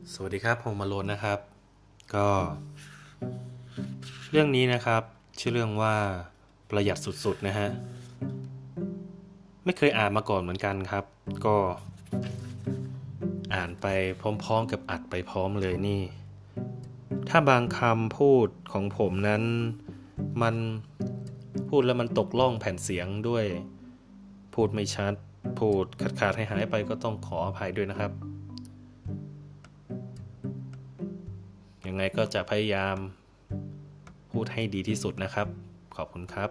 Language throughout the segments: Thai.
สวัสดีครับผมมาโลนนะครับก็เรื่องนี้นะครับชื่อเรื่องว่าประหยัดสุดๆนะฮะไม่เคยอ่านมาก่อนเหมือนกันครับก็อ่านไปพร้อมๆกับอัดไปพร้อมเลยนี่ถ้าบางคำพูดของผมนั้นมันพูดแล้วมันตกล่องแผ่นเสียงด้วยพูดไม่ชัดพูดขาดๆหายๆไปก็ต้องขออภัยด้วยนะครับยังไงก็จะพยายามพูดให้ดีที่สุดนะครับขอบคุณครับ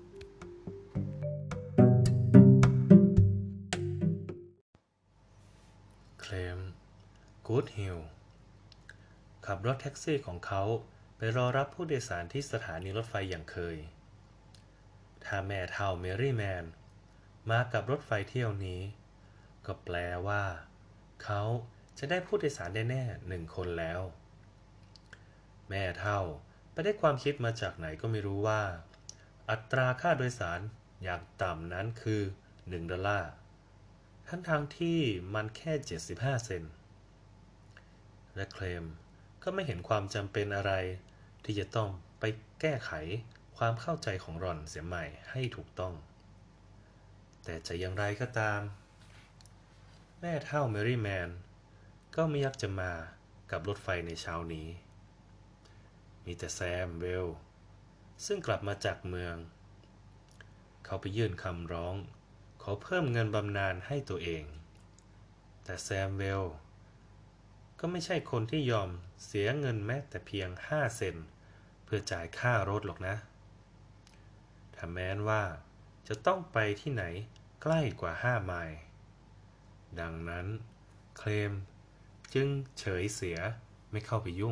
เคลมกู๊ดฮิล ขับรถแท็กซี่ของเขาไปรอรับผู้โดยสารที่สถานีรถไฟอย่างเคย ถ้าแม่เฒ่าเมรี่แมนมากับรถไฟเที่ยวนี้ก็แปลว่าเขาจะได้ผู้โดยสารแน่ๆ1 คนแล้ว แม่เฒ่าไปได้ความคิดมาจากไหนก็ไม่รู้ว่าอัตราค่าโดยสารอย่างต่ำนั้นคือ$1ทั้งที่มันแค่75 เซนต์และเคลมก็ไม่เห็นความจำเป็นอะไรที่จะต้องไปแก้ไขความเข้าใจของรอนเสียใหม่ให้ถูกต้องแต่จะอย่างไรก็ตามแม่เฒ่าแมรี่แมนก็ไม่อยากจะมากับรถไฟในเช้านี้มีแต่แซมเวลซึ่งกลับมาจากเมืองเขาไปยื่นคำร้องขอเพิ่มเงินบำนาญให้ตัวเองแต่แซมเวลก็ไม่ใช่คนที่ยอมเสียเงินแม้แต่เพียง5 เซนต์เพื่อจ่ายค่ารถหรอกนะถ้าแม้นว่าจะต้องไปที่ไหนใกล้กว่า5 ไมล์ดังนั้นเคลมจึงเฉยเสียไม่เข้าไปยุ่ง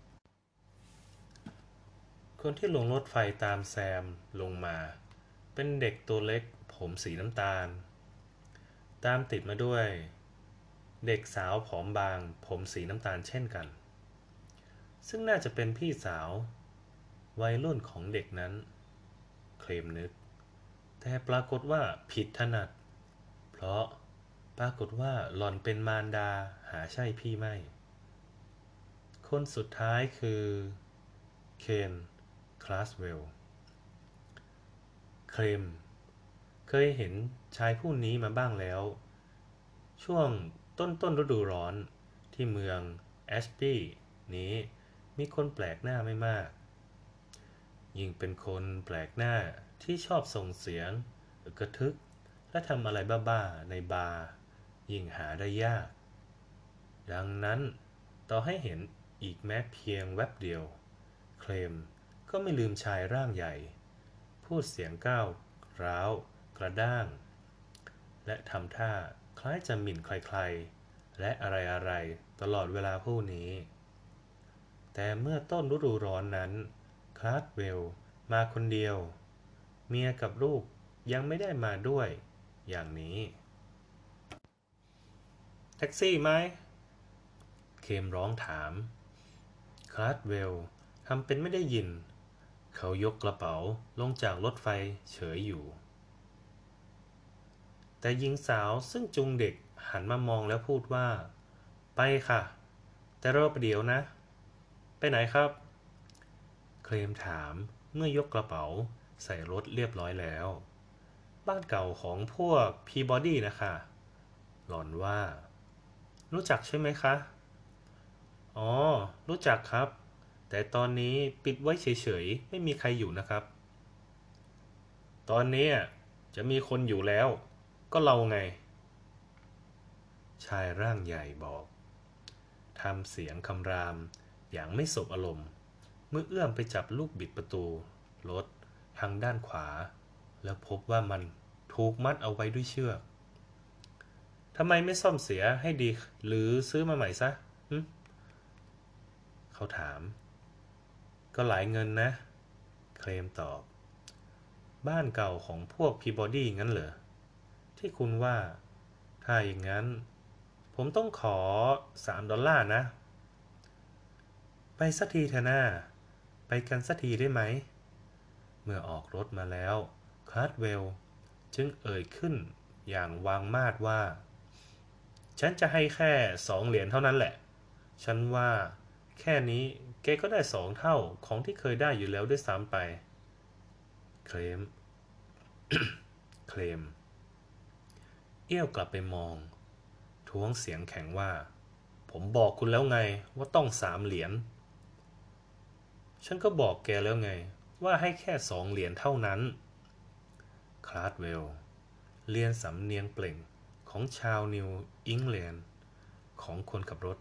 คนที่ลงรถไฟตามแซมลงมาเป็นเด็กตัวเล็กผมสีน้ำตาลตามติดมาด้วยเด็กสาวผอมบางผมสีน้ำตาลเช่นกันซึ่งน่าจะเป็นพี่สาววัยรุ่นของเด็กนั้นเคลมนึกแต่ปรากฏว่าผิดถนัดเพราะปรากฏว่าหล่อนเป็นมารดาหาใช่พี่ไม่คนสุดท้ายคือเคนคลาสเวลเคลมเคยเห็นชายผู้นี้มาบ้างแล้วช่วงต้นฤดูร้อนที่เมืองแอชลีย์นี้มีคนแปลกหน้าไม่มากยิ่งเป็นคนแปลกหน้าที่ชอบส่งเสียงกระทึกและทำอะไรบ้าๆในบาร์ยิ่งหาได้ยากดังนั้นต่อให้เห็นอีกแม้เพียงแวบเดียวเคลมก็ไม่ลืมชายร่างใหญ่พูดเสียงก้าวร้าวกระด้างและทำท่าคล้ายจะหมิ่นใครๆและอะไรๆตลอดเวลาผู้นี้แต่เมื่อต้นฤดูร้อนนั้นคลาร์กเวลมาคนเดียวเมียกับลูกยังไม่ได้มาด้วยอย่างนี้แท็กซี่ไหมเคมร้องถามคลาร์กเวลทำเป็นไม่ได้ยินเขายกกระเป๋าลงจากรถไฟเฉยอยู่แต่หญิงสาวซึ่งจูงเด็กหันมามองแล้วพูดว่าไปค่ะแต่รอประเดี๋ยวนะไปไหนครับเคลมถามเมื่อยกกระเป๋าใส่รถเรียบร้อยแล้วบ้านเก่าของพวกพีบอดี้นะคะหล่อนว่ารู้จักใช่ไหมคะอ๋อรู้จักครับแต่ตอนนี้ปิดไว้เฉยๆไม่มีใครอยู่นะครับตอนนี้จะมีคนอยู่แล้วก็เราไงชายร่างใหญ่บอกทำเสียงคำรามอย่างไม่สบอารมณ์เมื่อเอื้อมไปจับลูกบิดประตูรถทางด้านขวาแล้วพบว่ามันถูกมัดเอาไว้ด้วยเชือกทำไมไม่ซ่อมเสียให้ดีหรือซื้อมาใหม่ซะเขาถามก็หลายเงินนะเคลมตอบบ้านเก่าของพวกพีบอดี้งั้นเหรอที่คุณว่าถ้าอย่างนั้นผมต้องขอ$3นะไปสักทีเถอะนะไปกันสักทีได้ไหมเมื่อออกรถมาแล้วคาร์ดเวลจึงเอ่ยขึ้นอย่างวางมาดว่าฉันจะให้แค่2 เหรียญเท่านั้นแหละฉันว่าแค่นี้แกก็ได้2 เท่าของที่เคยได้อยู่แล้วด้วยซ้ำไปเคลมเคลมเอี้ยวกลับไปมองท้วงเสียงแข็งว่าผมบอกคุณแล้วไงว่าต้อง3 เหรียญฉันก็บอกแกแล้วไงว่าให้แค่2 เหรียญเท่านั้นคลาร์ดเวลล์เรียนสำเนียงเปล่งของชาวนิวอิงแลนด์ของคนขับรถ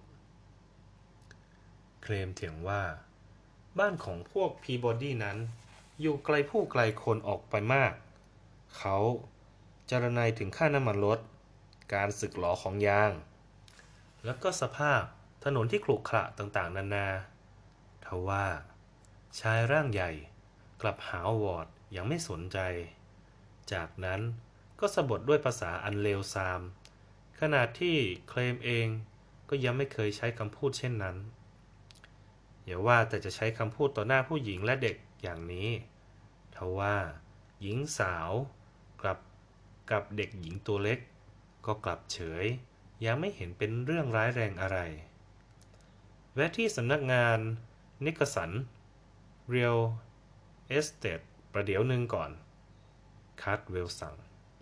เคลมเถียงว่าบ้านของพวกพีบอดี้นั้นอยู่ไกลผู้ไกลคนออกไปมากเขาจารณัยถึงค่าน้ำมันรถการสึกหรอของยางแล้วก็สภาพถนนที่ขรุขระต่างๆนานาทว่าชายร่างใหญ่กลับหาวอร์ดอย่างไม่สนใจจากนั้นก็สะบทด้วยภาษาอันเลวทรามขณะที่เคลมเองก็ยังไม่เคยใช้คำพูดเช่นนั้นอย่าว่าแต่จะใช้คำพูดต่อหน้าผู้หญิงและเด็กอย่างนี้ทว่าหญิงสาวกลับกับเด็กหญิงตัวเล็กก็กลับเฉยยังไม่เห็นเป็นเรื่องร้ายแรงอะไรแวะที่สำนักงานนิกสันเรียลเอสเตทประเดี๋ยวหนึ่งก่อนคาร์ทเวลสั่ง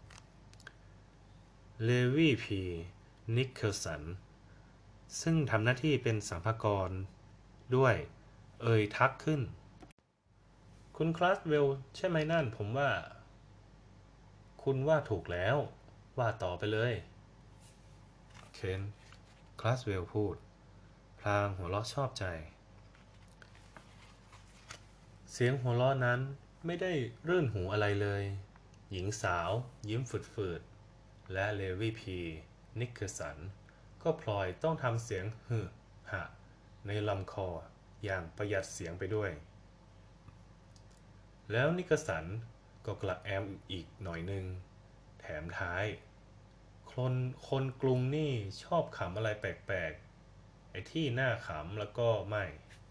เลวีพีนิกเคิลสันซึ่งทำหน้าที่เป็นสัมภากรด้วยทักขึ้นคุณคลาสเวลใช่ไหมนั่นผมว่าคุณว่าถูกแล้วว่าต่อไปเลยเคนคลาสเวลพูดพลางหัวเราะชอบใจเสียงหัวเราะนั้นไม่ได้รื่นหูอะไรเลยหญิงสาวยิ้มฝืดๆและเลวีพีนิกเกอร์สันก็พลอยต้องทำเสียงฮึหะในลำคออย่างประหยัดเสียงไปด้วยแล้วนิกเกอร์สันก็กระแอมอีกหน่อยนึงแถมท้ายคนกรุงนี่ชอบขำอะไรแปลกๆไอ้ที่น่าขำแล้วก็ไม่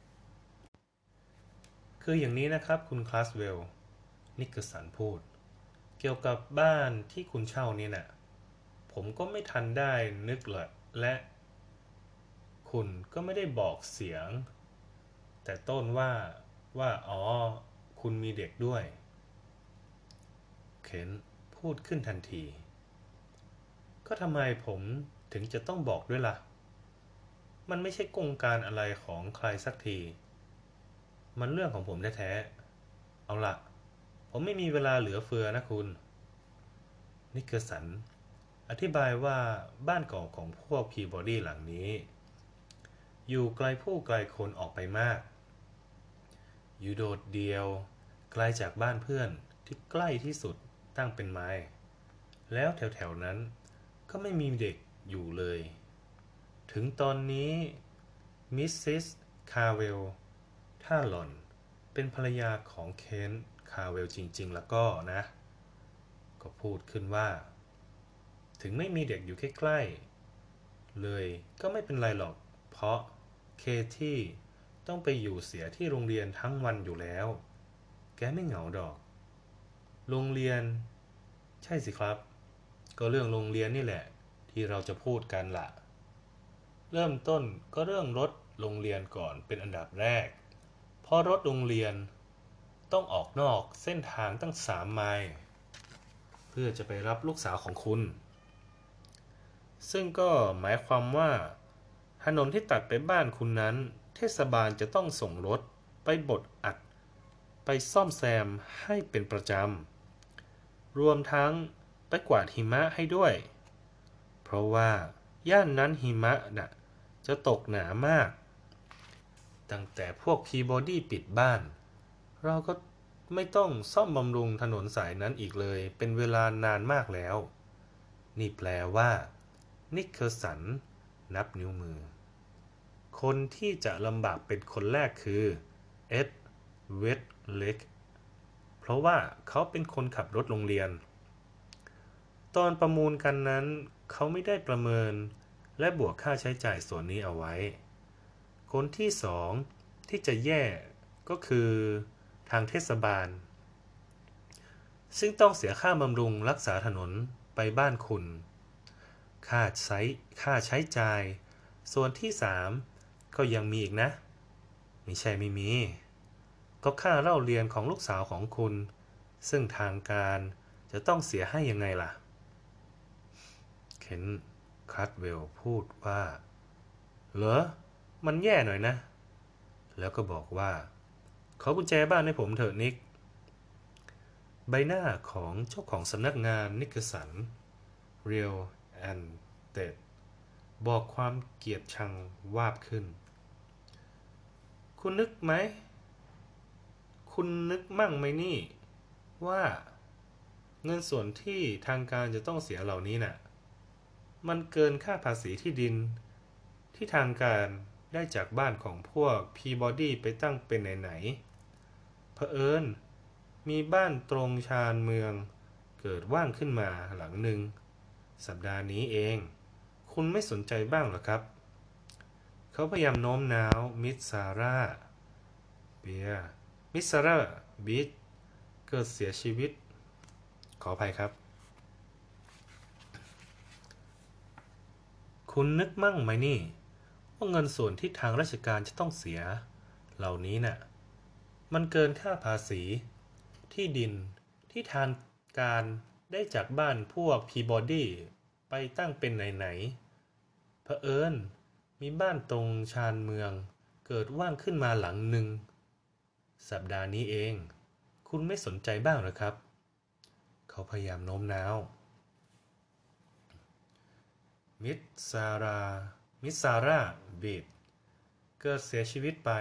คืออย่างนี้นะครับคุณคลาสเวลนิกเกอร์สันพูดเกี่ยวกับบ้านที่คุณเช่านี่น่ะผมก็ไม่ทันได้นึกเลยและคุณก็ไม่ได้บอกเสียงแต่ต้นว่าอ๋อคุณมีเด็กด้วยเคนพูดขึ้นทันทีก็ทำไมผมถึงจะต้องบอกด้วยล่ะมันไม่ใช่กงการอะไรของใครสักทีมันเรื่องของผมแท้ๆเอาล่ะผมไม่มีเวลาเหลือเฟือนะคุณนิกเกอร์สันอธิบายว่าบ้านเก่าของพวกพีบอดี้หลังนี้อยู่ไกลผู้ไกลคนออกไปมากอยู่โดดเดี่ยวไกลจากบ้านเพื่อนที่ใกล้ที่สุดตั้งเป็นไม้แล้วแถวๆนั้นก็ไม่มีเด็กอยู่เลยถึงตอนนี้มิสซิสคาร์เวลถ้าหล่อนเป็นภรรยาของเคนคาร์เวลจริงๆแล้วก็นะก็พูดขึ้นว่าถึงไม่มีเด็กอยู่ใกล้ๆเลยก็ไม่เป็นไรหรอกเพราะเคที่ต้องไปอยู่เสียที่โรงเรียนทั้งวันอยู่แล้วแกไม่เหงาดอกโรงเรียนใช่สิครับก็เรื่องโรงเรียนนี่แหละที่เราจะพูดกันล่ะเริ่มต้นก็เรื่องรถโรงเรียนก่อนเป็นอันดับแรกเพราะรถโรงเรียนต้องออกนอกเส้นทางตั้ง3 ไมล์เพื่อจะไปรับลูกสาวของคุณซึ่งก็หมายความว่าถนนที่ตัดไปบ้านคุณนั้นเทศบาลจะต้องส่งรถไปบดอัดไปซ่อมแซมให้เป็นประจำรวมทั้งไปกวาดหิมะให้ด้วยเพราะว่าย่านนั้นหิมะน่ะจะตกหนามากตั้งแต่พวกพีบอดี้ปิดบ้านเราก็ไม่ต้องซ่อมบำรุงถนนสายนั้นอีกเลยเป็นเวลานานมากแล้วนี่แปลว่านิกเคิลสันนับนิ้วมือคนที่จะลำบากเป็นคนแรกคือเอ็ดเวดเล็กเพราะว่าเขาเป็นคนขับรถโรงเรียนตอนประมูลกันนั้นเขาไม่ได้ประเมินและบวกค่าใช้จ่ายส่วนนี้เอาไว้คนที่สองที่จะแย่ก็คือทางเทศบาลซึ่งต้องเสียค่าบำรุงรักษาถนนไปบ้านคุณค่าใช้จ่ายส่วนที่3 ก็ยังมีอีกนะไม่ใช่ไม่มีก็ค่าเล่าเรียนของลูกสาวของคุณซึ่งทางการจะต้องเสียให้ยังไงล่ะเคนคาร์ดเวลพูดว่าเหรอมันแย่หน่อยนะแล้วก็บอกว่าขอกุญแจบ้านให้ผมเถอะนิกใบหน้าของเจ้าของสำนักงานนิกสันเรียลแอนเต็ดบอกความเกลียดชังวาบขึ้นคุณนึกไหมคุณนึกมั่งไหมนี่ว่าเงินส่วนที่ทางการจะต้องเสียเหล่านี้น่ะมันเกินค่าภาษีที่ดินที่ทางการได้จากบ้านของพวกพีบอดี้ไปตั้งเป็นไหนๆเผอิญมีบ้านตรงชานเมืองเกิดว่างขึ้นมาหลังหนึ่งสัปดาห์นี้เองคุณไม่สนใจบ้างหรอครับเขาพยายามโน้มน้าวมิสซาร่าเบียมิสซาร่าบีชเกิดเสียชีวิตขออภัยครับคุณนึกมั่งไหมนี่ว่าเงินส่วนที่ทางราชการจะต้องเสียเหล่านี้น่ะมันเกินค่าภาษีที่ดินที่ทางการได้จากบ้านพวกพีบอดี้ไปตั้งเป็นไหนๆเผอิญมีบ้านตรงชานเมืองเกิดว่างขึ้นมาหลังหนึ่งสัปดาห์นี้เองคุณไม่สนใจบ้างหรือครับเขาพยายามโน้มน้าวมิสซารามิสซาร่าบีดเกิดเสียชีวิตไป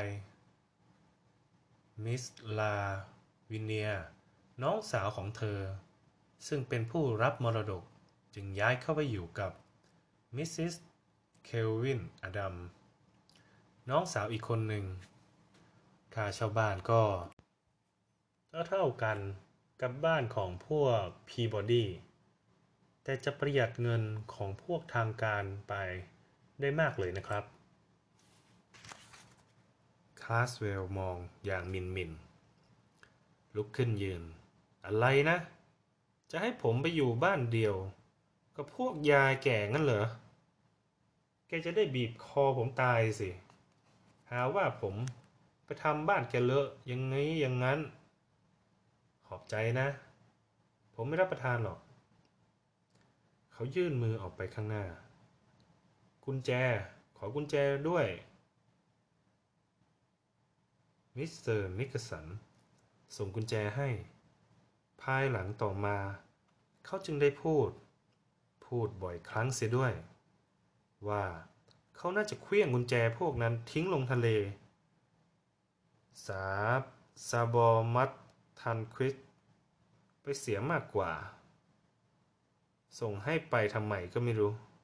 มิสลาวิเนียน้องสาวของเธอซึ่งเป็นผู้รับมรดกจึงย้ายเข้าไปอยู่กับมิสซิสเคลวินอดัมน้องสาวอีกคนหนึ่งค่าเช่าบ้านก็เท่ากันกับบ้านของพวกพีบอดี้แต่จะประหยัดเงินของพวกทางการไปได้มากเลยนะครับคลาสเวลมองอย่างหมิ่นๆลุกขึ้นยืนอะไรนะจะให้ผมไปอยู่บ้านเดียวกับพวกยายแก่งั้นเหรอแกจะได้บีบคอผมตายสิหาว่าผมไปทำบ้านแกเลอะอย่างนี้อย่างนั้นขอบใจนะผมไม่รับประทานหรอกเขายื่นมือออกไปข้างหน้ากุญแจขอกุญแจด้วยมิสเตอร์นิกสันส่งกุญแจให้ภายหลังต่อมาเขาจึงได้พูดบ่อยครั้งเสียด้วยว่าเขาน่าจะเคลี้ยงกุญแจพวกนั้นทิ้งลงทะเลสาซาบอมัตทันควิดไปเสียมากกว่าส่งให้ไปทำไมก็ไม่รู้